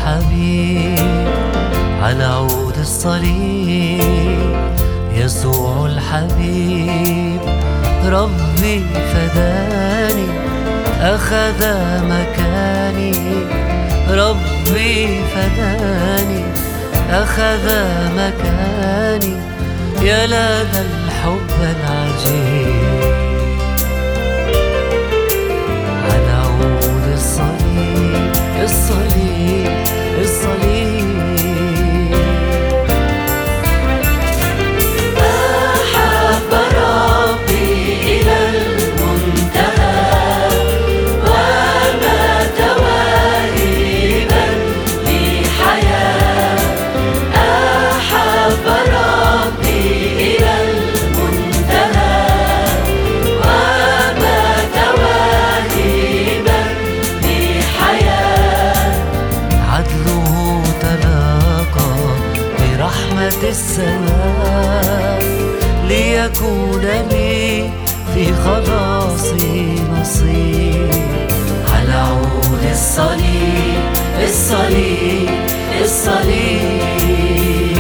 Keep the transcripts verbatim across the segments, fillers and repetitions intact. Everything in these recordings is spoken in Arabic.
الحبيب على عود الصليب، يسوع الحبيب ربي فداني، أخذ مكاني. ربي فداني أخذ مكاني، يا لدى الحب العجيب. على عود الصليب الصليب الصليب، أحب ربي إلى المنتهى، ومات واهبا لي حياة. أحب ربي إلى المنتهى، ومات واهبا لي حياة. عدله تلاقى برحمة السماء، ليكون لي في خلاصي نصيب. على عود الصليب الصليب الصليب،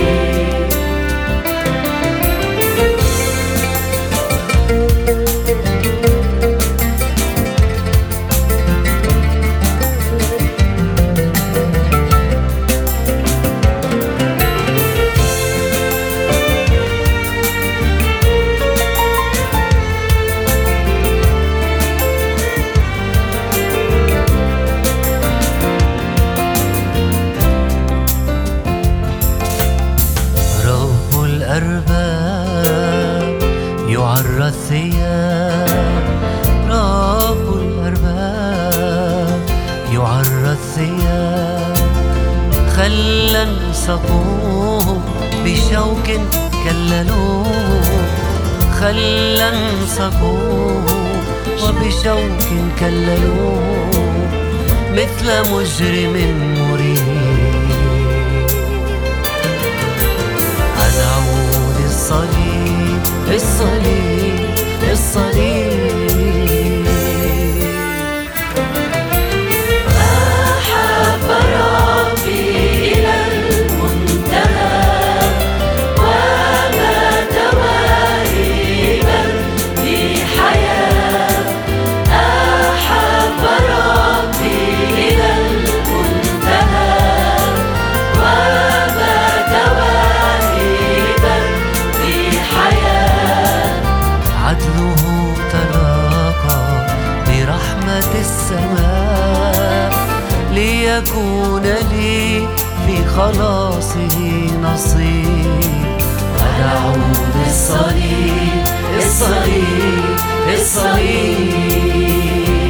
الأرباب يعرى الثياب. رب الأرباب يعرى الثياب، خلى انسقوه بشوك كللوه. خلى انسقوه وبشوك كللوه، مثل مجرم مريب. على عود الصليب الصليب الصليب، أحب ربي إلى المنتهى، ومات واهبا لي حياة. أحب ربي إلى المنتهى، ومات واهبا لي حياة. عدله تلاقى برحمة السماء، ليكون لي في خلاصه نصيب. على عود الصليب الصليب الصليب،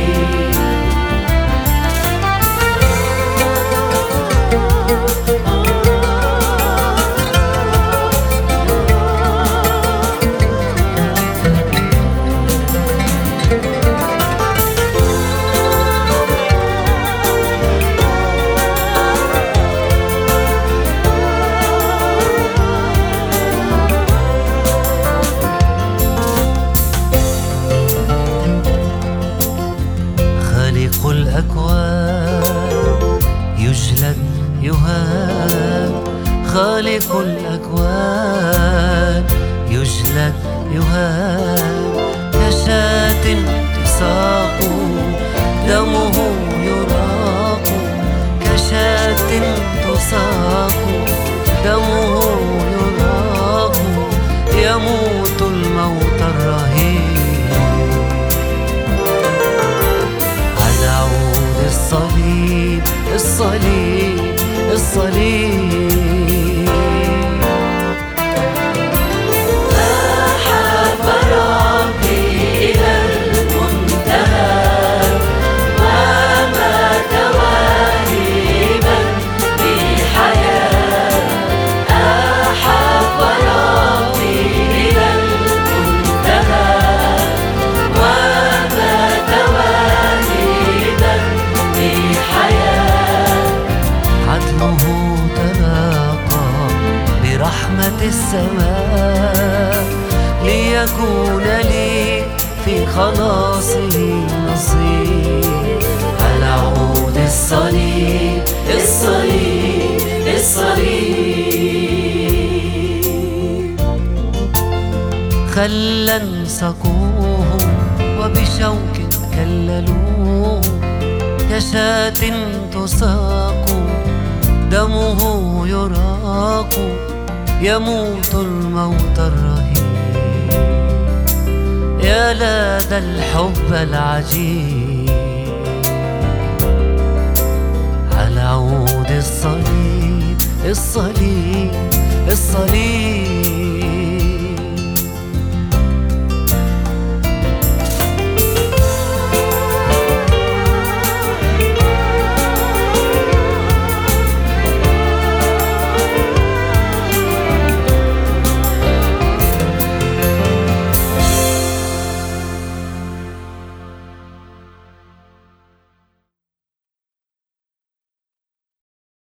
الأكوان يجلد يهان. خالق الأكوان يجلد يهان، كشاة تساق دمه يراق. كشاة تساق دمه يراق، يموت الموت الرهيب. الصليب الصليب الصليب، أحب ربي إلى المنتهى، ومات واهبا لي حياة. أحب ربي إلى المنتهى، ومات واهبا لي حياة. عدله تلاقى برحمة السماء، ليكون لي في خلاصه نصيب. على عود الصليب الصليب خلا سقوه وبشوك كللوه كشاة تساق دمه يراق يموت الموت الرهيب. يا لدى الحب العجيب على عود الصليب الصليب الصليب.